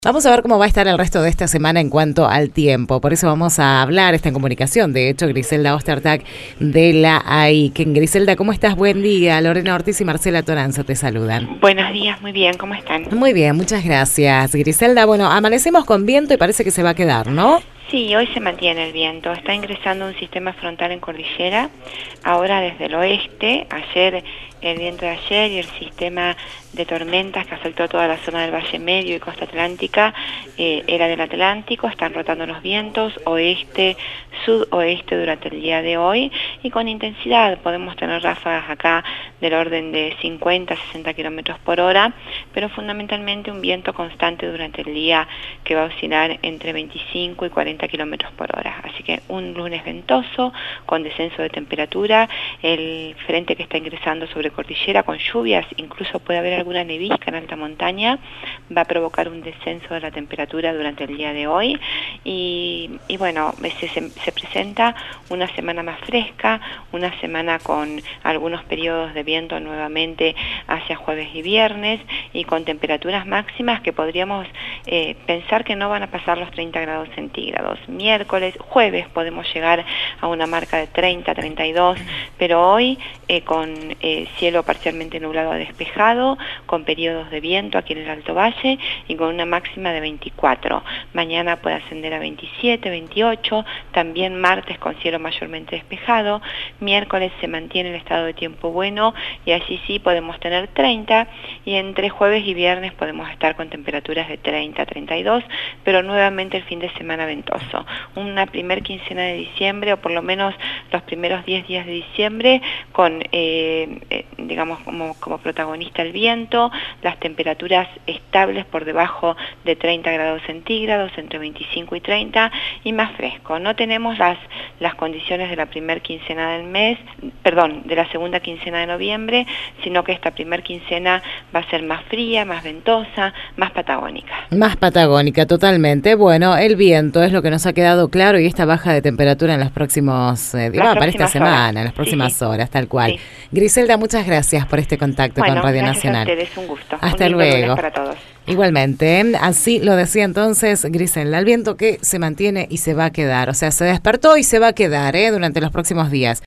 Vamos a ver cómo va a estar el resto de esta semana en cuanto al tiempo. Por eso vamos a hablar, está en comunicación, de hecho, Griselda Ostertag de la AIC. Griselda, ¿cómo estás? Buen día. Lorena Ortiz y Marcela Toranzo te saludan. Buenos días, muy bien, ¿cómo están? Muy bien, muchas gracias. Griselda, bueno, amanecemos con viento y parece que se va a quedar, ¿no? Sí, hoy se mantiene el viento, está ingresando un sistema frontal en cordillera, ahora desde el oeste, ayer el viento de ayer y el sistema de tormentas que afectó toda la zona del Valle Medio y Costa Atlántica era del Atlántico, están rotando los vientos oeste, sudoeste durante el día de hoy y con intensidad podemos tener ráfagas acá del orden de 50 a 60 kilómetros por hora, pero fundamentalmente un viento constante durante el día que va a oscilar entre 25 y 40 kilómetros por hora. Así que un lunes ventoso, con descenso de temperatura, el frente que está ingresando sobre cordillera con lluvias, incluso puede haber alguna nevisca en alta montaña, va a provocar un descenso de la temperatura durante el día de hoy y bueno, se presenta una semana más fresca, una semana con algunos periodos de viento nuevamente hacia jueves y viernes y con temperaturas máximas que podríamos pensar que no van a pasar los 30 grados centígrados. Miércoles, jueves podemos llegar a una marca de 30, 32, pero hoy con cielo parcialmente nublado a despejado, con periodos de viento aquí en el Alto Valle y con una máxima de 24. Mañana puede ascender a 27, 28, también martes con cielo mayormente despejado, miércoles se mantiene el estado de tiempo bueno y allí sí podemos tener 30 y entre jueves y viernes podemos estar con temperaturas de 30, 32, pero nuevamente el fin de semana ventoso. Una primer quincena de diciembre o por lo menos los primeros 10 días de diciembre con digamos como protagonista el viento, las temperaturas estables por debajo de 30 grados centígrados, entre 25 y 30 y más fresco. No tenemos las condiciones de la primer quincena del mes, perdón, de la segunda quincena de noviembre, sino que esta primer quincena va a ser más fría, más ventosa, más patagónica. Más patagónica, totalmente. Bueno, el viento es lo que nos ha quedado claro y esta baja de temperatura en los próximos, para esta semana, en las próximas horas, tal cual. Sí. Griselda, muchas gracias por este contacto con Radio Nacional. A ustedes, un gusto. Hasta luego. Para todos. Igualmente, así lo decía entonces Griselda, el viento que se mantiene y se va a quedar, o sea, se despertó y se va a quedar durante los próximos días.